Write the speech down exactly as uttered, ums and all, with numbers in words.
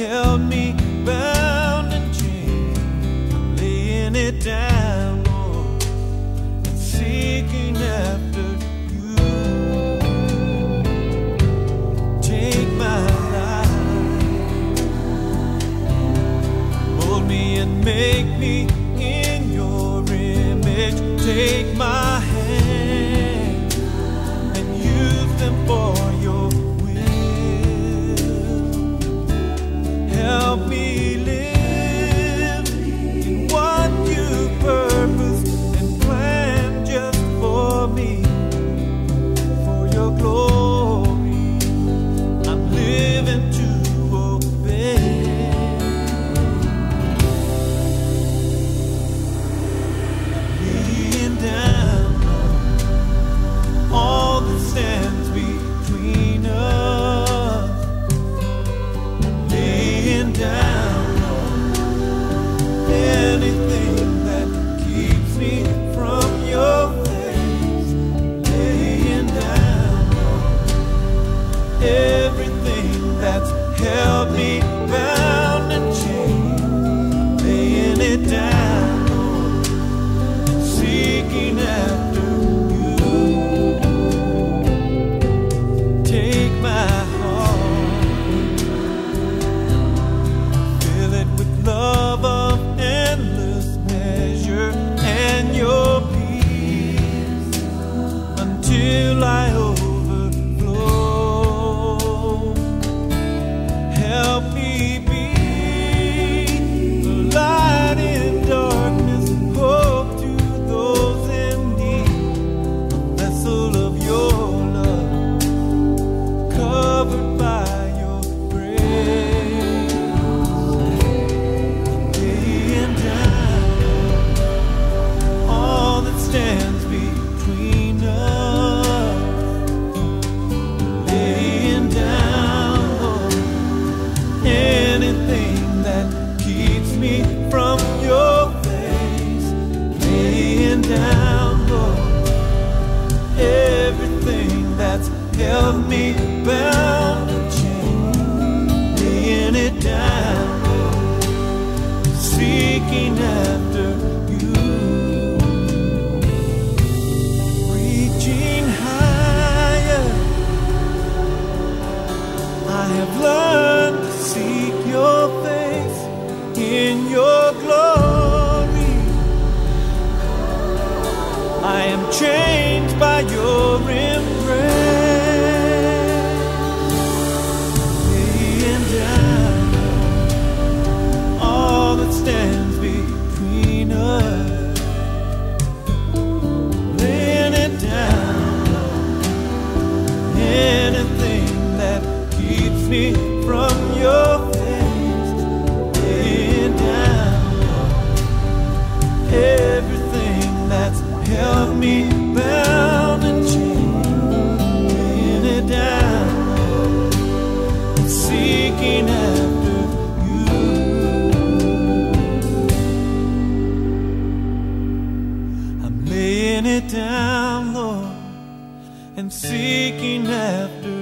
held me bound and chained, laying it down, Lord, and seeking after you. Take my life, mold me and make me in your image. Take my hand and use them for your help me live in what you purposed and planned just for me, for your glory. I'm living to obey. Laying down all that stands between us. Laying down anything that keeps me from your face. Laying down everything that's held me bound and chained. Laying it down, seeking after you. Take my love of endless measure and your peace until I overflow. Help me be the light in darkness, hope to those in need, a vessel of your love, covered by your grace. Stands between us, laying down, Lord, anything that keeps me from your face. Laying down, Lord, everything that's held me bound and chained. Laying it down, Lord, seeking after you. I have learned to seek your face in your glory. I am changed by your embrace. Laying down all that stands between us. Laying it down, anything that keeps me from your face. Laying down everything that's held me bound and chained. Laying it down, seeking after you. I'm laying it down, Lord, and seeking after you.